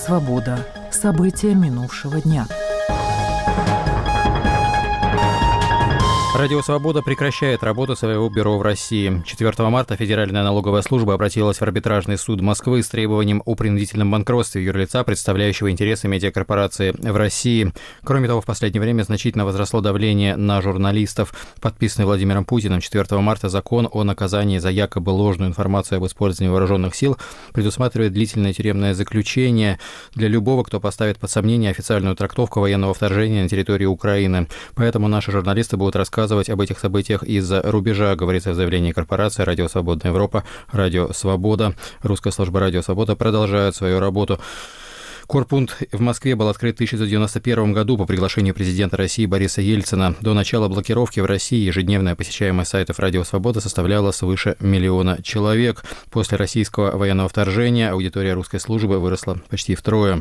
Свобода. События минувшего дня. Радио «Свобода» прекращает работу своего бюро в России. 4 марта Федеральная налоговая служба обратилась в арбитражный суд Москвы с требованием о принудительном банкротстве юрлица, представляющего интересы медиакорпорации в России. Кроме того, в последнее время значительно возросло давление на журналистов. Подписанный Владимиром Путиным 4 марта закон о наказании за якобы ложную информацию об использовании вооруженных сил предусматривает длительное тюремное заключение для любого, кто поставит под сомнение официальную трактовку военного вторжения на территорию Украины. Поэтому наши журналисты будут рассказывать об этих событиях из-за рубежа, говорится в заявлении корпорации «Радио Свободная Европа», «Радио Свобода». Русская служба «Радио Свобода» продолжает свою работу. Корпункт в Москве был открыт в 1991 году по приглашению президента России Бориса Ельцина. До начала блокировки в России ежедневная посещаемость сайтов «Радио Свобода» составляла свыше 1 миллиона человек. После российского военного вторжения аудитория русской службы выросла почти втрое.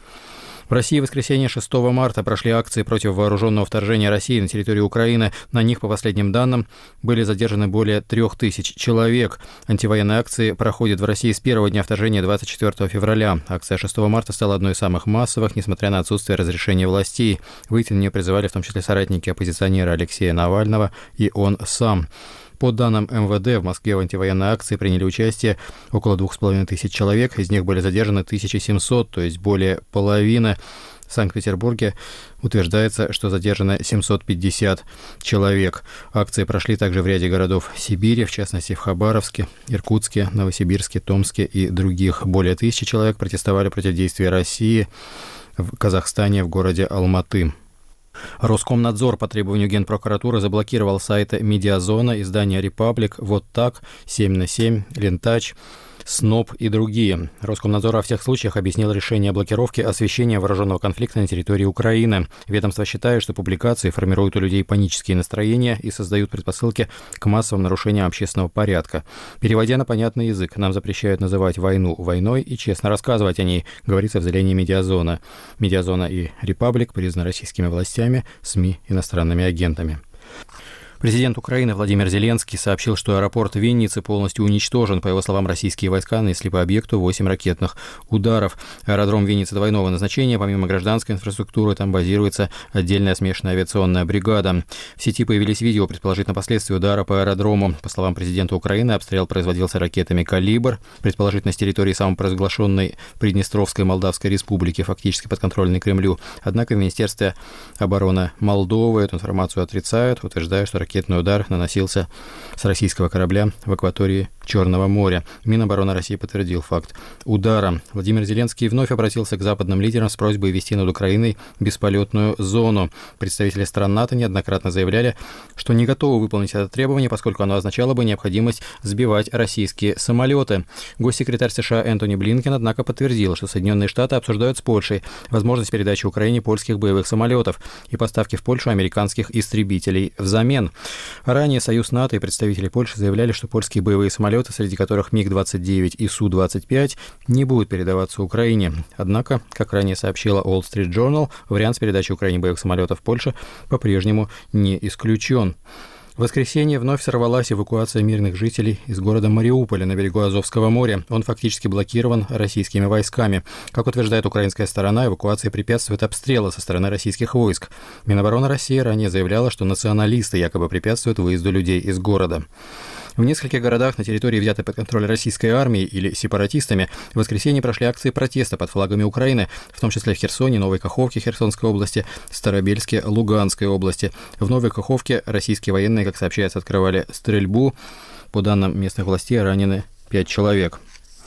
В России в воскресенье 6 марта прошли акции против вооруженного вторжения России на территорию Украины. На них, по последним данным, были задержаны более 3000 человек. Антивоенные акции проходят в России с первого дня вторжения 24 февраля. Акция 6 марта стала одной из самых массовых, несмотря на отсутствие разрешения властей. Выйти на нее призывали в том числе соратники оппозиционера Алексея Навального и он сам. По данным МВД, в Москве в антивоенной акции приняли участие около 2500 человек, из них были задержаны 1700, то есть более половины. В Санкт-Петербурге утверждается, что задержано 750 человек. Акции прошли также в ряде городов Сибири, в частности в Хабаровске, Иркутске, Новосибирске, Томске и других. Более 1000 человек протестовали против действий России в Казахстане, в городе Алматы. Роскомнадзор по требованию Генпрокуратуры заблокировал сайты «Медиазона», издания «Репаблик», «Вот так», «7/7», «Лентач», СНОП и другие. Роскомнадзор во всех случаях объяснил решение о блокировке освещения вооруженного конфликта на территории Украины. Ведомство считает, что публикации формируют у людей панические настроения и создают предпосылки к массовым нарушениям общественного порядка. Переводя на понятный язык, нам запрещают называть войну войной и честно рассказывать о ней, говорится в заявлении Медиазона. Медиазона и Репаблик признаны российскими властями, СМИ иностранными агентами. Президент Украины Владимир Зеленский сообщил, что аэропорт Винницы полностью уничтожен. По его словам, российские войска нанесли по объекту 8 ракетных ударов. Аэродром Винницы двойного назначения. Помимо гражданской инфраструктуры, там базируется отдельная смешанная авиационная бригада. В сети появились видео, предположительно последствия удара по аэродрому. По словам президента Украины, обстрел производился ракетами «Калибр», предположительно с территории самопровозглашенной Приднестровской Молдавской Республики, фактически подконтрольной Кремлю. Однако в Министерстве обороны Молдовы эту информацию отрицают, утверждая, что ракетный удар наносился с российского корабля в акватории Черного моря. Минобороны России подтвердил факт удара. Владимир Зеленский вновь обратился к западным лидерам с просьбой ввести над Украиной бесполетную зону. Представители стран НАТО неоднократно заявляли, что не готовы выполнить это требование, поскольку оно означало бы необходимость сбивать российские самолеты. Госсекретарь США Энтони Блинкен, однако, подтвердил, что Соединенные Штаты обсуждают с Польшей возможность передачи Украине польских боевых самолетов и поставки в Польшу американских истребителей взамен. Ранее Союз НАТО и представители Польши заявляли, что польские боевые самолеты, среди которых МиГ-29 и Су-25, не будут передаваться Украине. Однако, как ранее сообщила Wall Street Journal, вариант с передачей Украине боевых самолетов в Польше по-прежнему не исключен. В воскресенье вновь сорвалась эвакуация мирных жителей из города Мариуполя на берегу Азовского моря. Он фактически блокирован российскими войсками. Как утверждает украинская сторона, эвакуации препятствуют обстрелы со стороны российских войск. Минобороны России ранее заявляла, что националисты якобы препятствуют выезду людей из города. В нескольких городах на территории, взятой под контроль российской армией или сепаратистами, в воскресенье прошли акции протеста под флагами Украины, в том числе в Херсоне, Новой Каховке Херсонской области, Старобельске Луганской области. В Новой Каховке российские военные, как сообщается, открывали стрельбу. По данным местных властей, ранены 5 человек.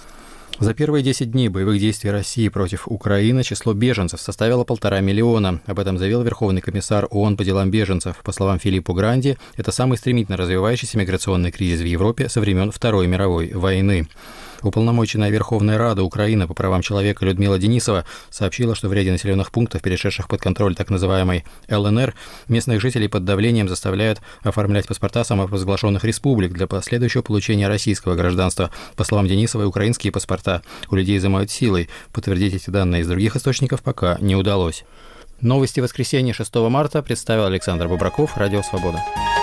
За первые 10 дней боевых действий России против Украины число беженцев составило 1,5 миллиона. Об этом заявил Верховный комиссар ООН по делам беженцев. По словам Филиппо Гранди, это самый стремительно развивающийся миграционный кризис в Европе со времен Второй мировой войны. Уполномоченная Верховная Рада Украины по правам человека Людмила Денисова сообщила, что в ряде населенных пунктов, перешедших под контроль так называемой ЛНР, местных жителей под давлением заставляют оформлять паспорта самопровозглашенных республик для последующего получения российского гражданства. По словам Денисовой, украинские паспорта у людей изымают силой. Подтвердить эти данные из других источников пока не удалось. Новости воскресенья 6 марта представил Александр Бобраков, Радио Свобода.